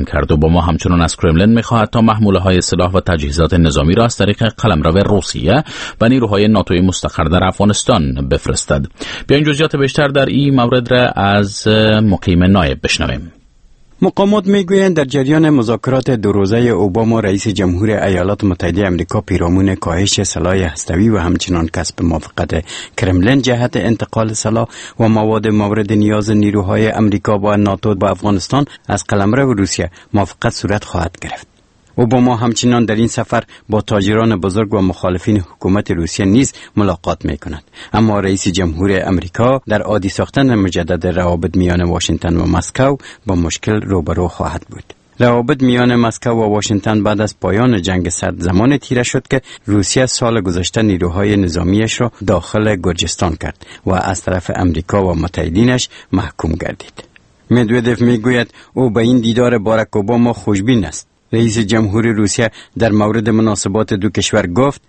اعلان کرد. اوباما همچنان از کرملین می‌خواهد تا محموله‌های سلاح و تجهیزات نظامی را از طریق قلمرو روسیه و نیروهای ناتوی مستقر در افغانستان بفرستد. بیاین جزئیات بیشتر در این مورد را از مقیم نایب بشنویم. مقامات میگویند در جریان مذاکرات دو روزه اوباما رئیس جمهور ایالات متحده آمریکا پیرامون کاهش سلاح هسته‌ای و همچنان کسب موافقت کرملین جهت انتقال سلاح و مواد مورد نیاز نیروهای آمریکا و ناتو به افغانستان از قلمرو روسیه موافقت صورت خواهد گرفت. اوباما همچنان در این سفر با تاجران بزرگ و مخالفین حکومت روسیه نیز ملاقات می کند. اما رئیس جمهور امریکا در عادی ساختن مجدد روابط میان واشنگتن و مسکو با مشکل روبرو خواهد بود. روابط میان مسکو و واشنگتن بعد از پایان جنگ سرد زمان تیره شد که روسیه سال گذشته نیروهای نظامیش را داخل گرجستان کرد و از طرف امریکا و متحدینش محکوم گردید. مدودف میگوید او به این دیدار باراک اوباما خوشبین است. رئیس جمهور روسیه در مورد مناسبات دو کشور گفت: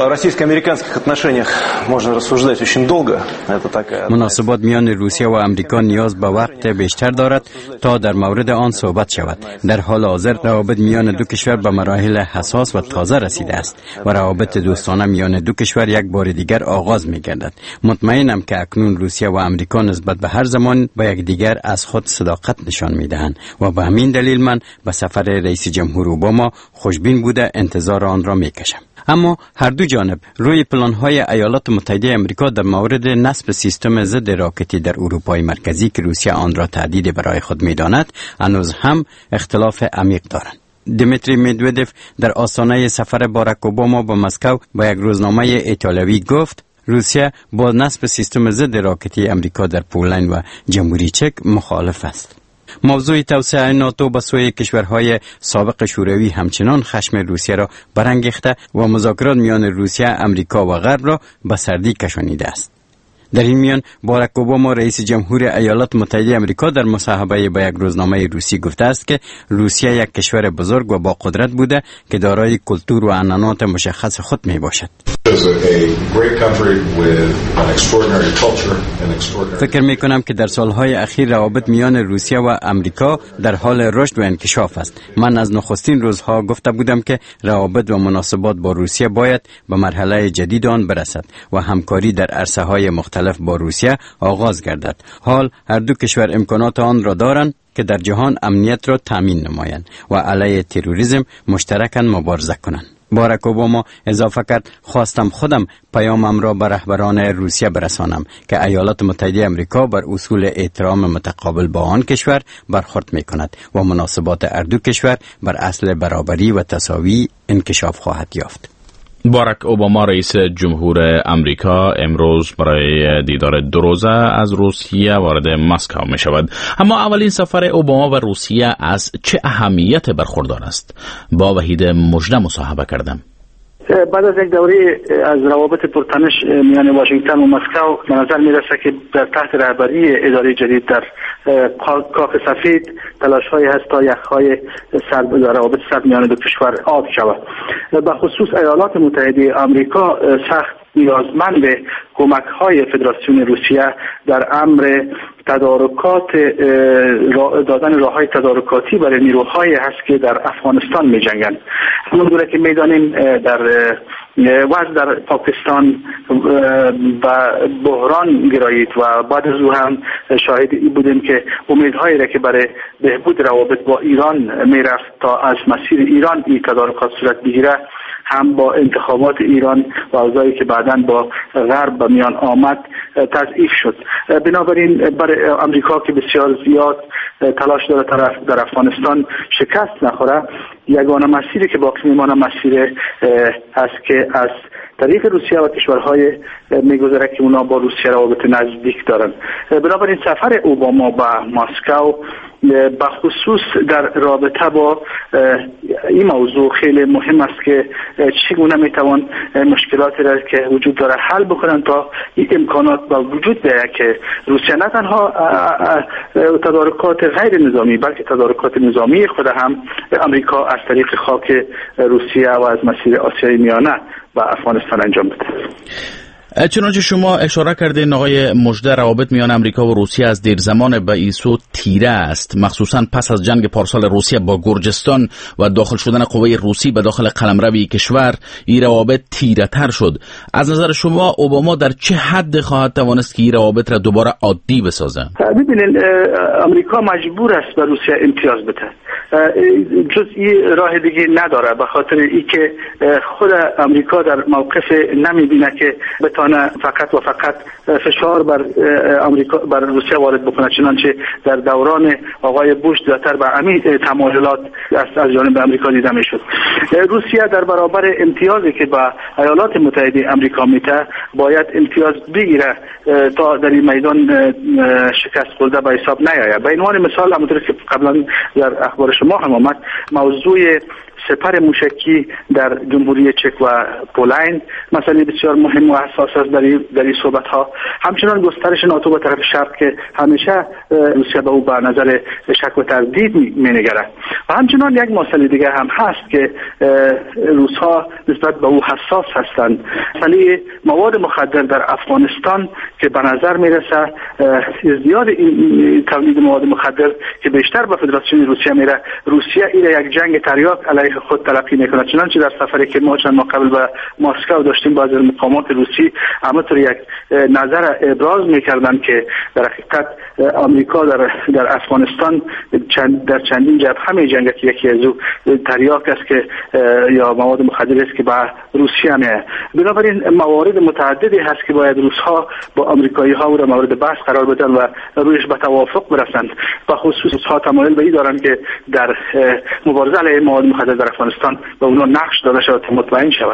مناسبات میان روسیه و آمریکا نیاز به وقت بیشتر دارد تا در مورد آن صحبت شود. در حال حاضر روابط میان دو کشور به مراحل حساس و تازه رسیده است و روابط دوستانه میان دو کشور یک بار دیگر آغاز می‌گردد. مطمئنم که اکنون روسیه و آمریکا نسبت به هر زمان به یکدیگر از خود صداقت نشان می‌دهند و به همین دلیل من به سفر رئیس جمهور اوباما خوشبین بوده انتظار آن را می‌کشم. اما هر دو جانب روی پلان‌های ایالات متحده آمریکا در مورد نصب سیستم ضد راکتی در اروپای مرکزی که روسیه آن را تهدید برای خود می‌داند هنوز هم اختلاف عمیق دارند. دیمیتری مدودف در آستانه سفر باراک اوباما به مسکو با یک روزنامه ایتالیایی گفت: روسیه با نصب سیستم ضد راکتی آمریکا در پولند و جمهوری چک مخالف است. موضوع توسعه ناتو به سوی کشورهای سابق شوروی همچنان خشم روسیه را برانگیخته و مذاکرات میان روسیه، آمریکا و غرب را به سردی کشانیده است. در این میان باراک اوباما رئیس جمهور ایالات متحده آمریکا در مصاحبه با یک روزنامه روسی گفته است که روسیه یک کشور بزرگ و با قدرت بوده که دارای کلتور و عنعنات مشخص خود می باشد. فکر می کنم که در سالهای اخیر روابط میان روسیه و آمریکا در حال رشد و انکشاف است. من از نخستین روزها گفته بودم که روابط و مناسبات با روسیه باید به مرحله جدید آن برسد و همکاری در عرصه‌های مختلف با روسیه آغاز گردد. حال هر دو کشور امکانات آن را دارند که در جهان امنیت را تامین نمایند و علیه تروریسم مشترکاً مبارزه کنند. باراک اوباما اضافه کرد: خواستم خودم پیامم را به رهبران روسیه برسانم که ایالات متحده آمریکا بر اصول احترام متقابل با آن کشور برخورد می کند و مناسبات هر دو کشور بر اصل برابری و تساوی انکشاف خواهد یافت. باراک اوباما رئیس جمهور آمریکا امروز برای دیدار دو روزه از روسیه وارد مسکو می شود. اما اولین سفر اوباما به روسیه از چه اهمیت برخوردار است؟ با وحید مژده مصاحبه کردم. بعد از یک دوره از روابط پرتنش میان واشنگتن و مسکو به نظر میرسه که در تحت رهبری اداره جدید در کاخ سفید تلاش‌هایی هست تا یخ‌های روابط سرد میان دو کشور آب شود. به خصوص ایالات متحده آمریکا سخت نیازمند کمک‌های فدراسیون روسیه در امر تدارکات دادن راه‌های تدارکاتی برای نیروهایی هست که در افغانستان می‌جنگند. همونطور که می‌دانیم در وضع در پاکستان و بحران گرایید و بعد از او هم شاهد بودیم که امیدهایی را که برای بهبود روابط با ایران میرفت تا از مسیر ایران این تدارکات صورت بگیره هم با انتخابات ایران و اوضاعی که بعداً با غرب به میان آمد تضعیف شد. بنابراین برای آمریکا که بسیار زیاد تلاش داره در افغانستان شکست نخوره، یگانه مسیری که باقی میمانه مسیر است که از طریق روسیه و کشورهای میگذره که اونا با روسیه روابط نزدیک دارن. بنابراین سفر اوباما به مسکو به خصوص در رابطه با این موضوع خیلی مهم است که چگونه میتوان مشکلاتی را که وجود داره حل بکنن تا این امکانات با وجود بیاید که روسیه نه تنها تدارکات غیر نظامی بلکه تدارکات نظامی خود هم امریکا از طریق خاک روسیه و از مسیر آسیای میانه و افغانستان انجام بده. چنانچه شما اشاره کردین آقای مژده، روابط میان امریکا و روسیه از دیر زمان به این سو تیره است، مخصوصا پس از جنگ پارسال روسیه با گرجستان و داخل شدن قوه روسی به داخل قلمرو کشور این روابط تیره تر شد. از نظر شما اوباما در چه حد خواهد توانست که این روابط را دوباره عادی بسازه؟ ببینید امریکا مجبور است به روسیه امتیاز بده، جز این راه دیگه نداره، به خاطر اینکه خود امریکا در موقف نمیبینه که بتونه فقط و فقط فشار بر امریکا بر روسیه وارد بکنه، چنانچه در دوران آقای بوش زیادتر به همین تمایلات از جانب امریکا دیده میشد. روسیه در برابر امتیازی که به ایالات متحده امریکا میده باید امتیاز بگیره تا در این میدان شکست خورده به حساب نیاید. به عنوان مثال همونطور که قبلا در اخبار شما هم آمد، موضوع سپر موشکی در جمهوری چک و پولند مسئله بسیار مهم و حساس است در این صحبت ها. همچنان گسترش ناتو به طرف شرق که همیشه روسیه به او به نظر شک و تردید مینگره و همچنان یک مسئله دیگه هم هست که روس ها نسبت به او حساس هستند، مسئله مواد مخدر در افغانستان که به نظر میرسه ازدیاد این تولید مواد مخدر که بیشتر به فدراسیون روسیه میره، روسیه این یک جنگ تریاک علیه خود تلقی میکنه. چنانچه در سفری که ما چند ماه قبل به مسکو داشتیم بعضی مقامات روسی همونطور یک نظر ابراز میکردن که در حقیقت آمریکا در افغانستان در چندین جبهه میجنگه که یکی از او تریاک است که یا مواد مخدر است که به روسیه میه. بنابراین موارد متعددی هست که باید روس‌ها با آمریکایی ها را مورد بحث قرار بدن و رویش به توافق برسند. به خصوص ها تمایل به این دارند که در مبارزه علیه مواد مخدر در افغانستان به اونها نقش داده شود تا مطمئن شود.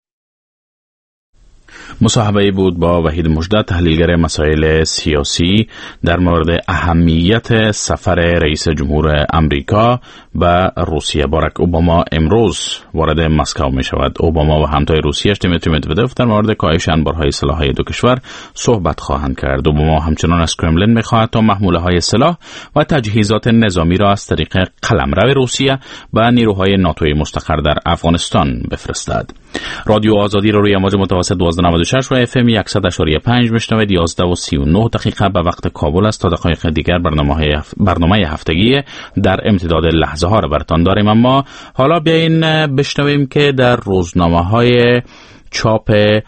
مصاحبه بود با وحید مژده، تحلیلگر مسائل سیاسی در مورد اهمیت سفر رئیس جمهور امریکا به روسیه. باراک اوباما امروز وارد مسکو می شود. اوباما و همتای روسیه‌اش دیمیتری مدودف در مورد کاهش انبارهای سلاح‌های دو کشور صحبت خواهند کرد. اوباما همچنان از کرملین می خواهد تا محموله‌های سلاح و تجهیزات نظامی را از طریق قلمرو روسیه به نیروهای ناتوی مستقر در افغانستان بفرستد. رادیو آزادی را روی امواج متوسط 1296 و اف ام 100.5 میشنوید. 11:39 به وقت کابل است. تا دقایق دیگر برنامه هفتگی در امتداد لحظه ها را براتان داریم، اما حالا بیاین بشنویم که در روزنامه‌های چاپ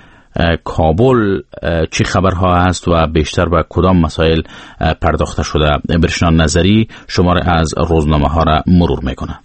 کابل چی خبرها هست و بیشتر به کدام مسائل پرداخته شده. برشنان نظری شماره از روزنامه ها را مرور میکنه.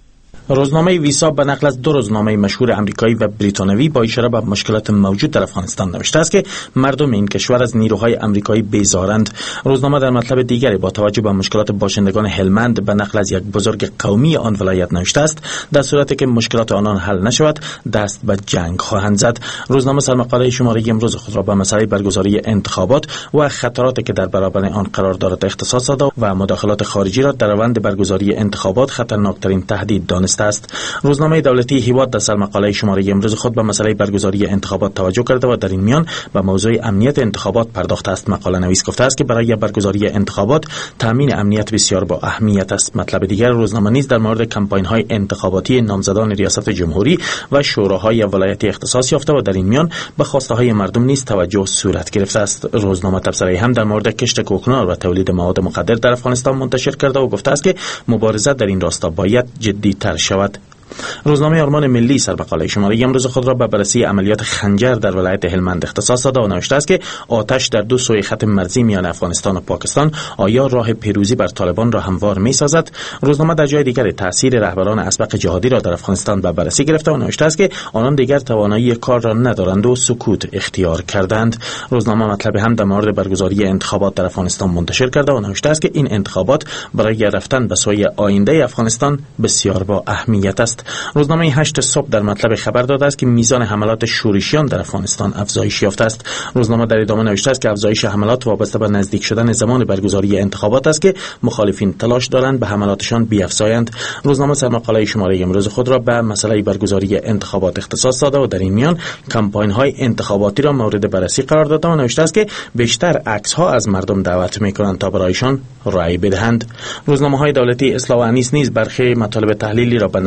روزنامه ویسا به نقل از دو روزنامه مشهور آمریکایی و بریتانوی با اشاره به مشکلات موجود در افغانستان نوشته است که مردم این کشور از نیروهای آمریکایی بیزارند. روزنامه در مطلب دیگری با توجه به مشکلات باشندگان هلمند به نقل از یک بزرگ قومی آن ولایت نوشته است در صورتی که مشکلات آنان حل نشود دست به جنگ خواهند زد. روزنامه سرمقاله شماره امروز خود را به مسئله برگزاری انتخابات و خطراتی که در برابر آن قرار دارد اختصاص داده و مداخلات خارجی را در روند برگزاری انتخابات خطرناکترین تهدید دانسته است. روزنامه دولتی هیواد در سرمقاله شماره امروز خود به مسئله برگزاری انتخابات توجه کرده و در این میان به موضوع امنیت انتخابات پرداخته است. مقاله نویس گفته است که برای برگزاری انتخابات تامین امنیت بسیار با اهمیت است. مطلب دیگر روزنامه نیز در مورد کمپاین‌های انتخاباتی نامزدان ریاست جمهوری و شوراهای ولایتی اختصاص یافته و در این میان به خواسته‌های مردم نیز توجه صورت گرفته است. روزنامه تبصره هم در مورد کشت کوکنار و تولید مواد مخدر در افغانستان منتشر کرده و گفته است که مبارزه در این راستا باید جدی‌تر شود. روزنامه آرمان ملی سرمقاله شماره امروز خود را به بررسی عملیات خنجر در ولایت هلمند اختصاص داده و نوشته است که آتش در دو سوی خط مرزی میان افغانستان و پاکستان آیا راه پیروزی بر طالبان را هموار می‌سازد. روزنامه در جای دیگر تاثیر رهبران اسبق جهادی را در افغانستان به بررسی گرفته و نوشته است که آنان دیگر توانایی کار را ندارند و سکوت اختیار کردند. روزنامه مطلب هم در مورد برگزاری انتخابات در افغانستان منتشر کرده و نوشته است که این انتخابات برای رفتن به سوی آینده افغانستان بسیار با اهمیت است. روزنامه 8 صبح در مطلب خبر داده است که میزان حملات شورشیان در افغانستان افزایش یافته است. روزنامه در ادامه نوشته است که افزایش حملات وابسته به نزدیک شدن زمان برگزاری انتخابات است که مخالفین تلاش دارند به حملاتشان بیفزایند. روزنامه سرمقاله شماره امروز خود را به مسئله برگزاری انتخابات اختصاص داده و در این میان کمپاین‌های انتخاباتی را مورد بررسی قرار داده و نوشته است که بیشتر عکس‌ها از مردم دعوت می‌کنند تا برایشان رأی بدهند. روزنامه‌های دولتی اصلاح و انیس نیز برخی مطالب تحلیلی را به نشر رسانده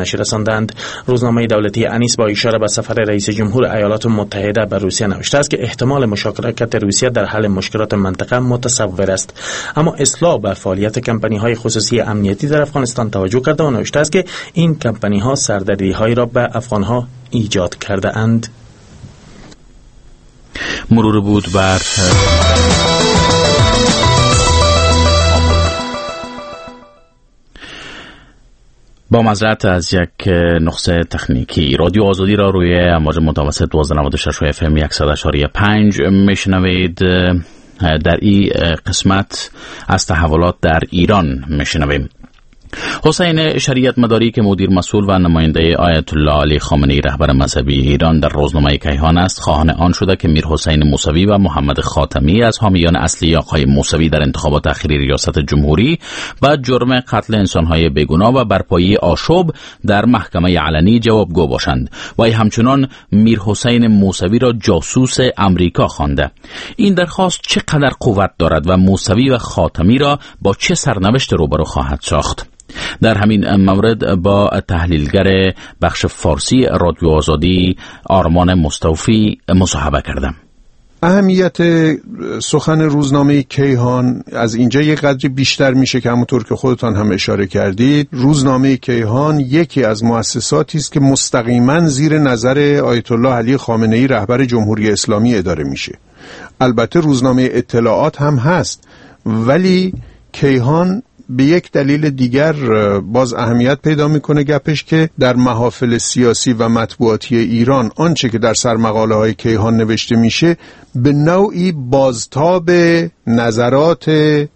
کردند. روزنامه دولتی انیس با اشاره به سفر رئیس جمهور ایالات متحده به روسیه نوشته است که احتمال مشارکت روسیه در حل مشکلات منطقه متصور است. اما اصلاح به فعالیت کمپانی‌های خصوصی امنیتی در افغانستان توجه کرده و نوشته است که این کمپانی‌ها سردردی‌هایی را به افغان‌ها ایجاد کرده اند. مرور بود بر با معذرت از یک نقص تکنیکی. رادیو آزادی را روی امواج متوسط 1296 اف ام 100.5 میشنوید. در این قسمت از تحولات در ایران میشنویم. حسین شریعت مداری که مدیر مسئول و نماینده آیت الله علی خامنه‌ای رهبر مذهبی ایران در روزنامه کیهان است، خواهان آن شده که میر حسین موسوی و محمد خاتمی از حامیان اصلی آقای موسوی در انتخابات اخیر ریاست جمهوری با جرم قتل انسان‌های بیگناه و برپایی آشوب در محکمه علنی جوابگو باشند و همچنان میر حسین موسوی را جاسوس امریکا خوانده. این درخواست چقدر قوت دارد و موسوی و خاتمی را با چه سرنوشت روبرو خواهد ساخت؟ در همین مورد با تحلیلگر بخش فارسی رادیو آزادی آرمان مستوفی مصاحبه کردم. اهمیت سخن روزنامه کیهان از اینجا یک قدری بیشتر میشه که همونطور که خودتان هم اشاره کردید، روزنامه کیهان یکی از مؤسساتی است که مستقیما زیر نظر آیت الله علی خامنه‌ای رهبر جمهوری اسلامی اداره میشه. البته روزنامه اطلاعات هم هست، ولی کیهان به یک دلیل دیگر باز اهمیت پیدا میکنه گپش که در محافل سیاسی و مطبوعاتی ایران آنچه که در سرمقاله های کیهان نوشته میشه به نوعی بازتاب نظرات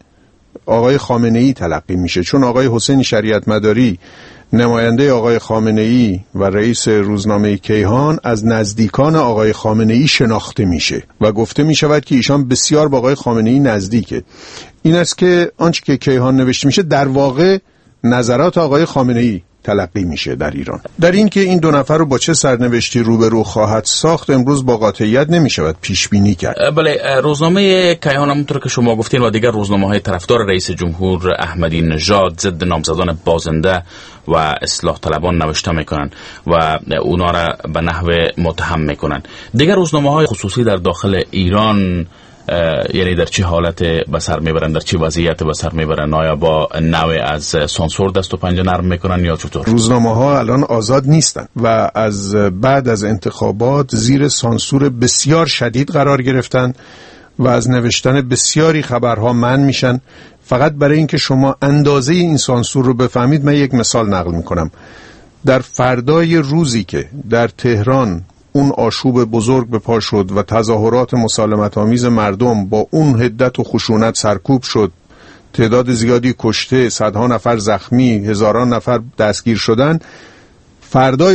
آقای خامنه‌ای تلقی میشه، چون آقای حسین شریعت مداری نماینده آقای خامنه‌ای و رئیس روزنامه کیهان از نزدیکان آقای خامنه‌ای شناخته میشه و گفته میشود که ایشان بسیار با آقای خامنه‌ای نزدیکه. این است که آنچه که کیهان نوشته میشه در واقع نظرات آقای خامنه‌ای تلقی میشه در ایران. در این که این دو نفر رو با چه سرنوشتی روبرو خواهد ساخت امروز با قاطعیت نمیشود پیش بینی کرد. بله، روزنامه کیهان همونطور که شما گفتین و دیگر روزنامه‌های طرفدار رئیس جمهور احمدی نژاد ضد نامزدان بازنده و اصلاح طلبان نوشته میکنن و اونا را به نحو متهم میکنن. دیگر روزنامه‌های خصوصی در داخل ایران یعنی در چه حالت به سر میبرن، در چه وضعیت به سر میبرن؟ آیا با نوع از سانسور دست و پنجه نرم میکنن یا چطور؟ روزنامه ها الان آزاد نیستن و از بعد از انتخابات زیر سانسور بسیار شدید قرار گرفتن و از نوشتن بسیاری خبرها منع میشن. فقط برای اینکه شما اندازه این سانسور رو بفهمید من یک مثال نقل میکنم. در فردای روزی که در تهران اون آشوب بزرگ به پا شد و تظاهرات مسالمت آمیز مردم با اون حدت و خشونت سرکوب شد، تعداد زیادی کشته، صدها نفر زخمی، هزاران نفر دستگیر شدن، فردای